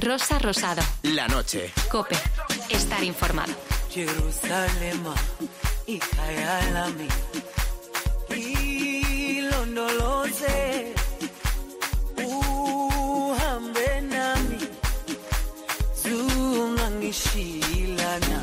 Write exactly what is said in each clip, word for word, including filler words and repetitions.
Rosa Rosado. La noche. COPE. Estar informado. Jerusalem, ikayalami, ilondoloze, uhambe nami, zungangishilana.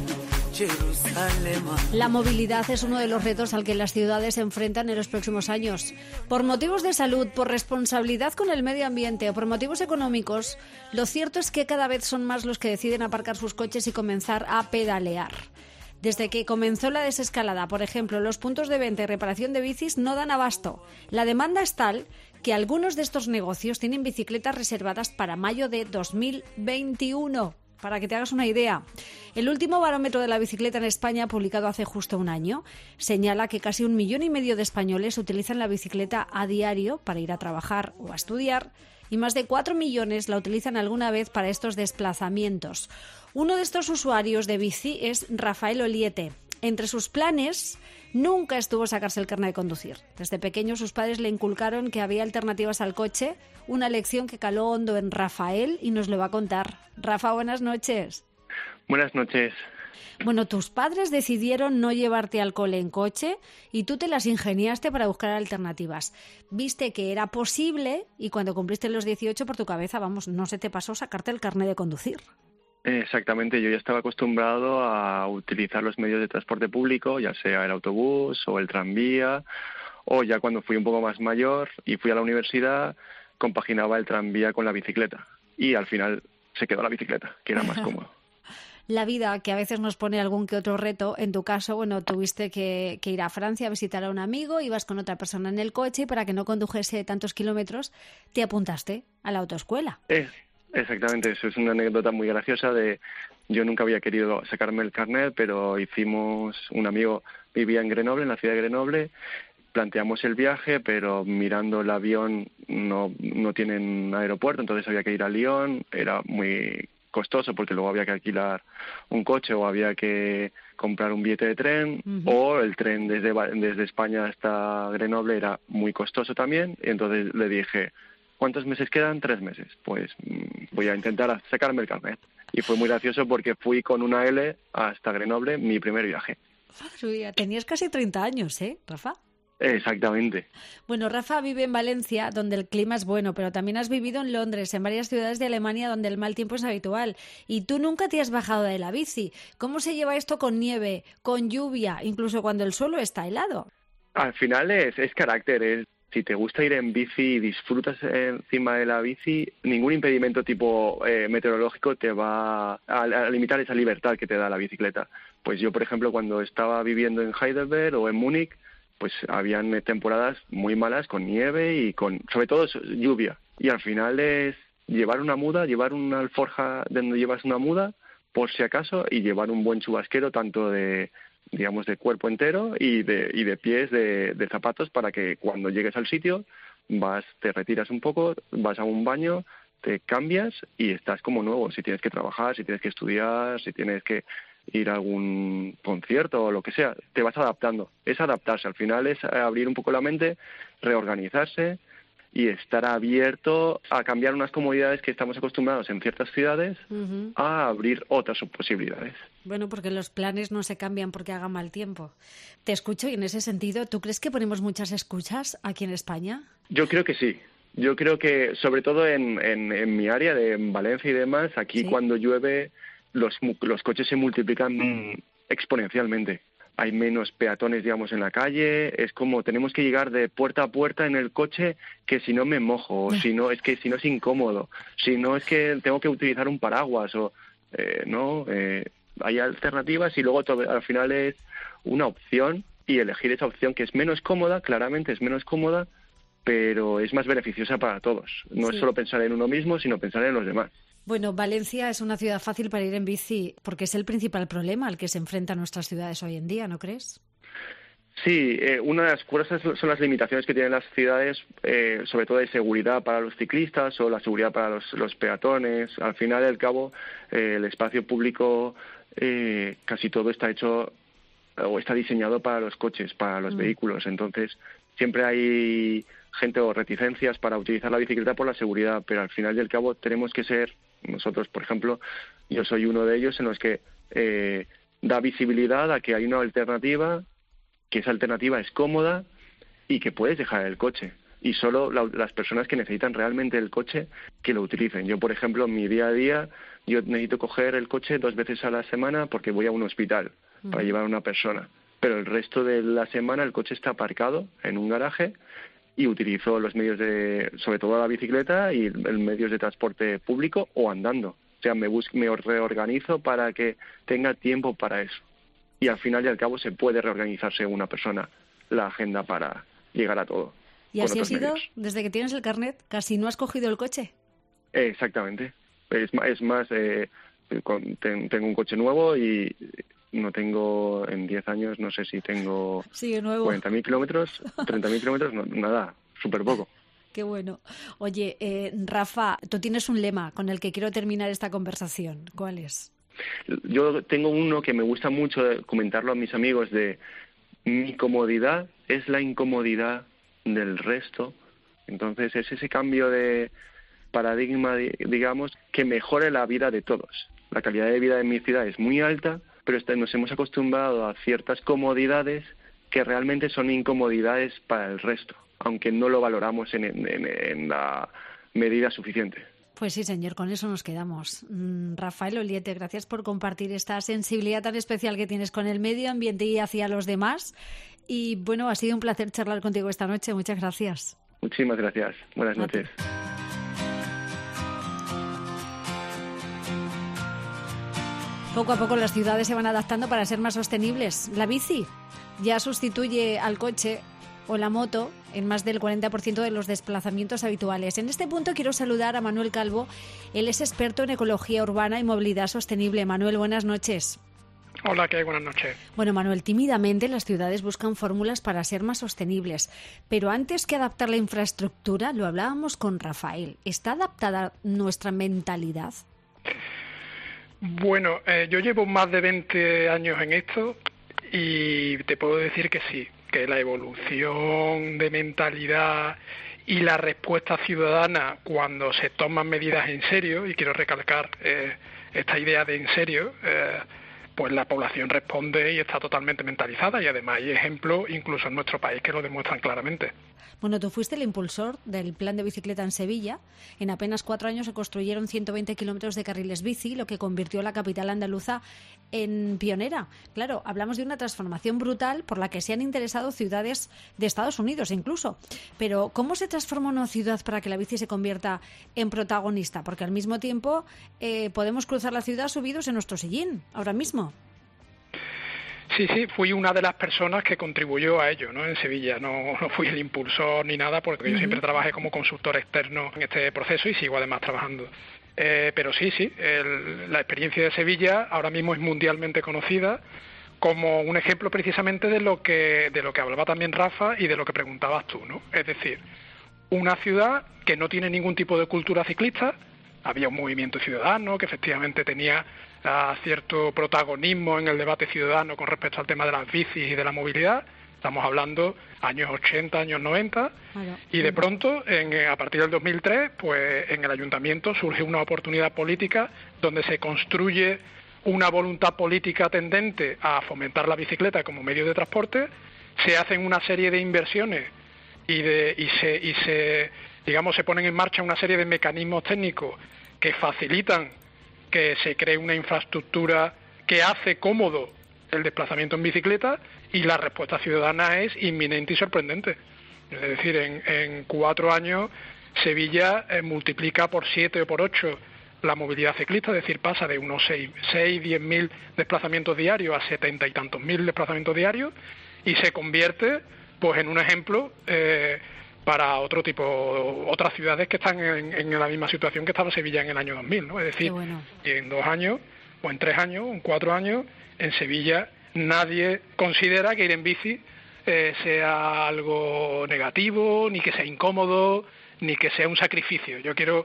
La movilidad es uno de los retos al que las ciudades se enfrentan en los próximos años. Por motivos de salud, por responsabilidad con el medio ambiente o por motivos económicos, lo cierto es que cada vez son más los que deciden aparcar sus coches y comenzar a pedalear. Desde que comenzó la desescalada, por ejemplo, los puntos de venta y reparación de bicis no dan abasto. La demanda es tal que algunos de estos negocios tienen bicicletas reservadas para mayo de dos mil veintiuno. Para que te hagas una idea, el último barómetro de la bicicleta en España, publicado hace justo un año, señala que casi un millón y medio de españoles utilizan la bicicleta a diario para ir a trabajar o a estudiar y más de cuatro millones la utilizan alguna vez para estos desplazamientos. Uno de estos usuarios de bici es Rafael Oliete. Entre sus planes nunca estuvo sacarse el carnet de conducir. Desde pequeño sus padres le inculcaron que había alternativas al coche, una lección que caló hondo en Rafael y nos lo va a contar. Rafa, buenas noches. Buenas noches. Bueno, tus padres decidieron no llevarte al cole en coche y tú te las ingeniaste para buscar alternativas. Viste que era posible y cuando cumpliste los dieciocho por tu cabeza, vamos, no se te pasó sacarte el carnet de conducir. Exactamente, yo ya estaba acostumbrado a utilizar los medios de transporte público, ya sea el autobús o el tranvía, o ya cuando fui un poco más mayor y fui a la universidad, compaginaba el tranvía con la bicicleta y al final se quedó la bicicleta, que era más cómodo. La vida, que a veces nos pone algún que otro reto, en tu caso, bueno, tuviste que, que ir a Francia a visitar a un amigo, ibas con otra persona en el coche y para que no condujese tantos kilómetros, te apuntaste a la autoescuela. Eh. Exactamente, eso es una anécdota muy graciosa de yo nunca había querido sacarme el carnet, pero hicimos, un amigo vivía en Grenoble, en la ciudad de Grenoble, planteamos el viaje, pero mirando el avión no, no tienen aeropuerto, entonces había que ir a Lyon, era muy costoso porque luego había que alquilar un coche o había que comprar un billete de tren, uh-huh. o el tren desde, desde España hasta Grenoble era muy costoso también, y entonces le dije, ¿cuántos meses quedan? Tres meses. Pues voy a intentar sacarme el carnet. Y fue muy gracioso porque fui con una L hasta Grenoble, mi primer viaje. Madre mía, tenías casi treinta años, ¿eh, Rafa? Exactamente. Bueno, Rafa vive en Valencia, donde el clima es bueno, pero también has vivido en Londres, en varias ciudades de Alemania donde el mal tiempo es habitual. Y tú nunca te has bajado de la bici. ¿Cómo se lleva esto con nieve, con lluvia, incluso cuando el suelo está helado? Al final es, es carácter, es... Si te gusta ir en bici y disfrutas encima de la bici, ningún impedimento tipo eh, meteorológico te va a, a limitar esa libertad que te da la bicicleta. Pues yo, por ejemplo, cuando estaba viviendo en Heidelberg o en Múnich, pues habían temporadas muy malas con nieve y con, sobre todo, lluvia. Y al final es llevar una muda, llevar una alforja donde llevas una muda, por si acaso, y llevar un buen chubasquero tanto de... digamos, de cuerpo entero y de y de pies de, de zapatos para que cuando llegues al sitio vas, te retiras un poco, vas a un baño, te cambias y estás como nuevo. Si tienes que trabajar, si tienes que estudiar, si tienes que ir a algún concierto o lo que sea, te vas adaptando. Es adaptarse, al final es abrir un poco la mente, reorganizarse y estar abierto a cambiar unas comodidades que estamos acostumbrados en ciertas ciudades, uh-huh. a abrir otras posibilidades. Bueno, porque los planes no se cambian porque haga mal tiempo. Te escucho y en ese sentido, ¿tú crees que ponemos muchas excusas aquí en España? Yo creo que sí. Yo creo que, sobre todo en, en, en mi área de en Valencia y demás, aquí ¿sí? Cuando llueve los, los coches se multiplican mm. exponencialmente. Hay menos peatones, digamos, en la calle, es como tenemos que llegar de puerta a puerta en el coche, que si no me mojo, o si no, es que si no es incómodo, si no es que tengo que utilizar un paraguas, o eh, no, eh, hay alternativas y luego todo, al final es una opción y elegir esa opción que es menos cómoda, claramente es menos cómoda, pero es más beneficiosa para todos. No sí. es solo pensar en uno mismo, sino pensar en los demás. Bueno, Valencia es una ciudad fácil para ir en bici porque es el principal problema al que se enfrentan nuestras ciudades hoy en día, ¿no crees? Sí, eh, una de las cosas son las limitaciones que tienen las ciudades, eh, sobre todo de seguridad para los ciclistas o la seguridad para los, los peatones. Al final y al cabo, eh, el espacio público, eh, casi todo está hecho o está diseñado para los coches, para los mm. vehículos. Entonces, siempre hay gente o reticencias para utilizar la bicicleta por la seguridad, pero al final y al cabo tenemos que ser Nosotros, por ejemplo, yo soy uno de ellos en los que eh, da visibilidad a que hay una alternativa, que esa alternativa es cómoda y que puedes dejar el coche. Y solo la, las personas que necesitan realmente el coche que lo utilicen. Yo, por ejemplo, en mi día a día, yo necesito coger el coche dos veces a la semana porque voy a un hospital mm. para llevar a una persona. Pero el resto de la semana el coche está aparcado en un garaje y utilizo los medios de, sobre todo la bicicleta y el medios de transporte público o andando. O sea, me, bus- me reorganizo para que tenga tiempo para eso. Y al final y al cabo se puede reorganizarse una persona la agenda para llegar a todo. ¿Y así ha sido medios. Desde que tienes el carnet? ¿Casi no has cogido el coche? Eh, exactamente. Es, es más, eh, con, ten, tengo un coche nuevo y no tengo, en diez años, no sé si tengo Sigue nuevo. cuarenta mil kilómetros, treinta mil kilómetros, no, nada, súper poco. Qué bueno. Oye, eh, Rafa, tú tienes un lema con el que quiero terminar esta conversación. ¿Cuál es? Yo tengo uno que me gusta mucho comentarlo a mis amigos de mi comodidad es la incomodidad del resto. Entonces es ese cambio de paradigma, digamos, que mejore la vida de todos. La calidad de vida en mi ciudad es muy alta, pero nos hemos acostumbrado a ciertas comodidades que realmente son incomodidades para el resto, aunque no lo valoramos en, en, en la medida suficiente. Pues sí, señor, con eso nos quedamos. Mm, Rafael Oliete, gracias por compartir esta sensibilidad tan especial que tienes con el medio ambiente y hacia los demás. Y bueno, ha sido un placer charlar contigo esta noche. Muchas gracias. Muchísimas gracias. Buenas a noches. Ti. Poco a poco las ciudades se van adaptando para ser más sostenibles. La bici ya sustituye al coche o la moto en más del cuarenta por ciento de los desplazamientos habituales. En este punto quiero saludar a Manuel Calvo. Él es experto en ecología urbana y movilidad sostenible. Manuel, buenas noches. Hola, ¿qué hay? Buenas noches. Bueno, Manuel, tímidamente las ciudades buscan fórmulas para ser más sostenibles, pero antes que adaptar la infraestructura, lo hablábamos con Rafael, ¿está adaptada nuestra mentalidad? Bueno, eh, yo llevo más de veinte años en esto y te puedo decir que sí, que la evolución de mentalidad y la respuesta ciudadana cuando se toman medidas en serio, y quiero recalcar eh, esta idea de en serio, eh, pues la población responde y está totalmente mentalizada, y además hay ejemplos incluso en nuestro país que lo demuestran claramente. Bueno, tú fuiste el impulsor del plan de bicicleta en Sevilla. En apenas cuatro años se construyeron ciento veinte kilómetros de carriles bici, lo que convirtió a la capital andaluza en pionera. Claro, hablamos de una transformación brutal por la que se han interesado ciudades de Estados Unidos incluso. Pero, ¿cómo se transforma una ciudad para que la bici se convierta en protagonista? Porque al mismo tiempo eh, podemos cruzar la ciudad subidos en nuestro sillín, ahora mismo. Sí, sí, fui una de las personas que contribuyó a ello, ¿no? En Sevilla, no, no fui el impulsor ni nada, porque uh-huh. yo siempre trabajé como consultor externo en este proceso y sigo además trabajando. Eh, pero sí, sí, el, la experiencia de Sevilla ahora mismo es mundialmente conocida como un ejemplo precisamente de lo que de lo que hablaba también Rafa y de lo que preguntabas tú, ¿no? Es decir, una ciudad que no tiene ningún tipo de cultura ciclista. Había un movimiento ciudadano que efectivamente tenía uh, cierto protagonismo en el debate ciudadano con respecto al tema de las bicis y de la movilidad. Estamos hablando años ochenta, años noventa, bueno, y de pronto, en, a partir del dos mil tres, pues en el ayuntamiento surge una oportunidad política donde se construye una voluntad política tendente a fomentar la bicicleta como medio de transporte, se hacen una serie de inversiones y, de, y se... Y se digamos, se ponen en marcha una serie de mecanismos técnicos que facilitan que se cree una infraestructura que hace cómodo el desplazamiento en bicicleta, y la respuesta ciudadana es inminente y sorprendente. Es decir, en, en cuatro años Sevilla eh, multiplica por siete o por ocho la movilidad ciclista, es decir, pasa de unos seis, diez mil desplazamientos diarios a setenta y tantos mil desplazamientos diarios, y se convierte pues en un ejemplo eh, para otro tipo, otras ciudades que están en, en la misma situación que estaba Sevilla en el año dos mil, ¿no? Es decir, bueno. en dos años, o en tres años, o en cuatro años, en Sevilla nadie considera que ir en bici eh, sea algo negativo, ni que sea incómodo, ni que sea un sacrificio. Yo quiero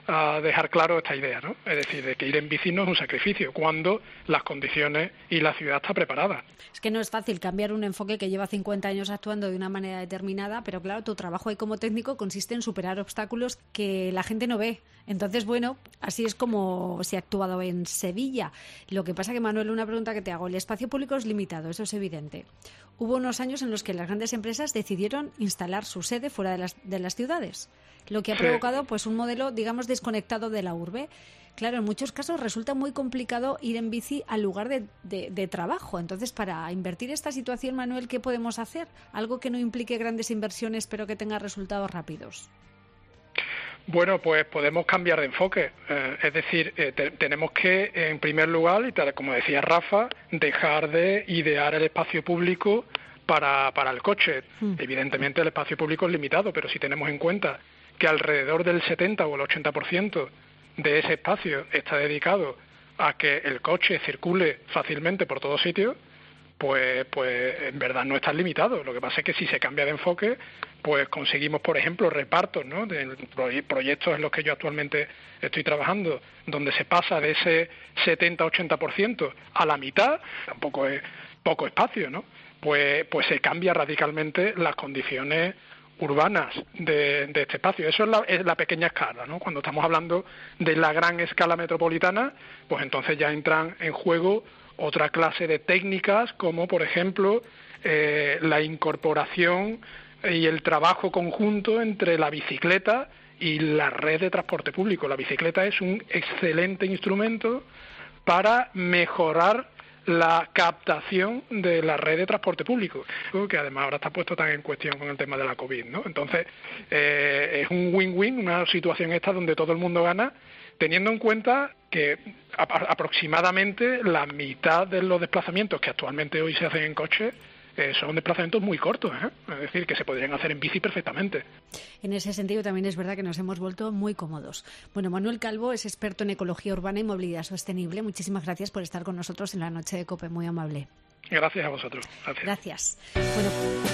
a dejar claro esta idea, ¿no? Es decir, de que ir en bici no es un sacrificio, cuando las condiciones y la ciudad está preparada. Es que no es fácil cambiar un enfoque que lleva cincuenta años actuando de una manera determinada, pero claro, tu trabajo ahí como técnico consiste en superar obstáculos que la gente no ve. Entonces, bueno, así es como se ha actuado en Sevilla. Lo que pasa que, Manuel, una pregunta que te hago. El espacio público es limitado, eso es evidente. Hubo unos años en los que las grandes empresas decidieron instalar su sede fuera de las, de las ciudades, lo que ha provocado pues un modelo, digamos, desconectado de la urbe. Claro, en muchos casos resulta muy complicado ir en bici al lugar de, de, de trabajo. Entonces, para invertir esta situación, Manuel, ¿qué podemos hacer? Algo que no implique grandes inversiones, pero que tenga resultados rápidos. Bueno, pues podemos cambiar de enfoque. Eh, es decir, eh, te, tenemos que, en primer lugar, y tal como decía Rafa, dejar de idear el espacio público para, para el coche. Mm. Evidentemente el espacio público es limitado, pero si tenemos en cuenta que alrededor del setenta o el ochenta por ciento de ese espacio está dedicado a que el coche circule fácilmente por todos sitios, pues, pues en verdad no está limitado. Lo que pasa es que si se cambia de enfoque, pues conseguimos, por ejemplo, repartos, ¿no?, de proyectos en los que yo actualmente estoy trabajando, donde se pasa de ese setenta a ochenta por ciento a la mitad, tampoco es poco espacio, ¿no? Pues, pues se cambia radicalmente las condiciones urbanas de, de este espacio. Eso es la, es la pequeña escala, ¿no? Cuando estamos hablando de la gran escala metropolitana, pues entonces ya entran en juego otra clase de técnicas, como por ejemplo eh, la incorporación y el trabajo conjunto entre la bicicleta y la red de transporte público. La bicicleta es un excelente instrumento para mejorar la captación de la red de transporte público, que además ahora está puesto tan en cuestión con el tema de la COVID, ¿no? Entonces, eh, es un win-win, una situación esta donde todo el mundo gana, teniendo en cuenta que a- aproximadamente la mitad de los desplazamientos que actualmente hoy se hacen en coche eh, son desplazamientos muy cortos, ¿eh? Es decir, que se podrían hacer en bici perfectamente. En ese sentido también es verdad que nos hemos vuelto muy cómodos. Bueno, Manuel Calvo es experto en ecología urbana y movilidad sostenible. Muchísimas gracias por estar con nosotros en la noche de COPE, muy amable. Gracias a vosotros. Gracias. Gracias. Bueno,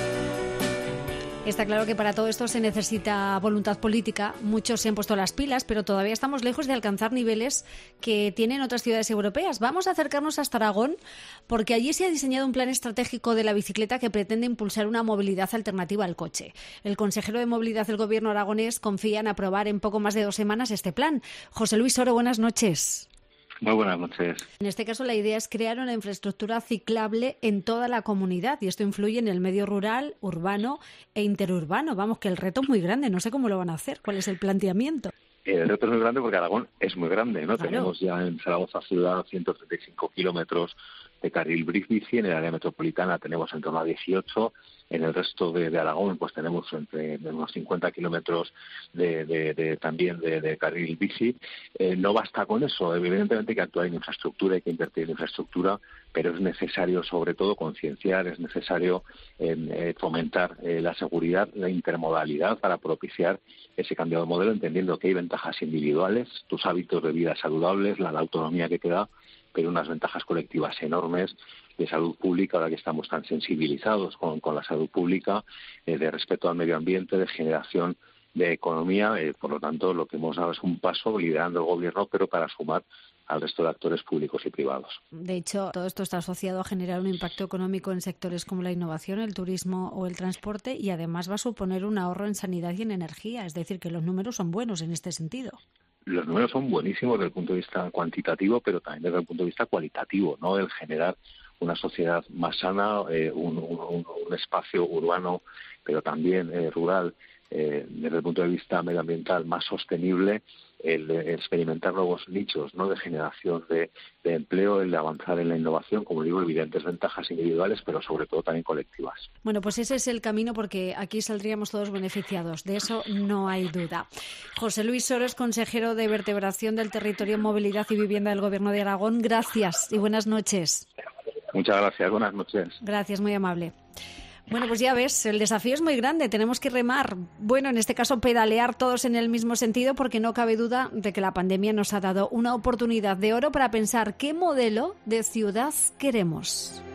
está claro que para todo esto se necesita voluntad política. Muchos se han puesto las pilas, pero todavía estamos lejos de alcanzar niveles que tienen otras ciudades europeas. Vamos a acercarnos hasta Aragón, porque allí se ha diseñado un plan estratégico de la bicicleta que pretende impulsar una movilidad alternativa al coche. El consejero de Movilidad del Gobierno aragonés confía en aprobar en poco más de dos semanas este plan. José Luis Oro, buenas noches. Muy buenas noches. En este caso, la idea es crear una infraestructura ciclable en toda la comunidad y esto influye en el medio rural, urbano e interurbano. Vamos, que el reto es muy grande. No sé cómo lo van a hacer. ¿Cuál es el planteamiento? El reto es muy grande porque Aragón es muy grande, ¿no? Claro. Tenemos ya en Zaragoza ciudad ciento treinta y cinco kilómetros de carril bici, en el área metropolitana tenemos en torno a dieciocho, en el resto de, de Aragón pues tenemos entre unos cincuenta kilómetros de, de, de también de, de carril bici. Eh, no basta con eso, evidentemente hay que actuar en infraestructura, hay que invertir en infraestructura, pero es necesario sobre todo concienciar, es necesario eh, fomentar eh, la seguridad, la intermodalidad para propiciar ese cambio de modelo, entendiendo que hay ventajas individuales, tus hábitos de vida saludables, la, la autonomía que te da, pero unas ventajas colectivas enormes de salud pública, ahora que estamos tan sensibilizados con, con la salud pública, eh, de respeto al medio ambiente, de generación de economía. Eh, por lo tanto, lo que hemos dado es un paso liderando el Gobierno, pero para sumar al resto de actores públicos y privados. De hecho, todo esto está asociado a generar un impacto económico en sectores como la innovación, el turismo o el transporte y además va a suponer un ahorro en sanidad y en energía. Es decir, que los números son buenos en este sentido. Los números son buenísimos desde el punto de vista cuantitativo, pero también desde el punto de vista cualitativo, ¿no? El generar una sociedad más sana, eh, un, un, un espacio urbano, pero también eh, rural, eh, desde el punto de vista medioambiental más sostenible, el de experimentar nuevos nichos, ¿no?, de generación de, de empleo, el de avanzar en la innovación, como digo, evidentes ventajas individuales, pero sobre todo también colectivas. Bueno, pues ese es el camino porque aquí saldríamos todos beneficiados, de eso no hay duda. José Luis Oro es consejero de Vertebración del Territorio, Movilidad y Vivienda del Gobierno de Aragón. Gracias y buenas noches. Muchas gracias, buenas noches. Gracias, muy amable. Bueno, pues ya ves, el desafío es muy grande, tenemos que remar, bueno, en este caso pedalear todos en el mismo sentido porque no cabe duda de que la pandemia nos ha dado una oportunidad de oro para pensar qué modelo de ciudad queremos.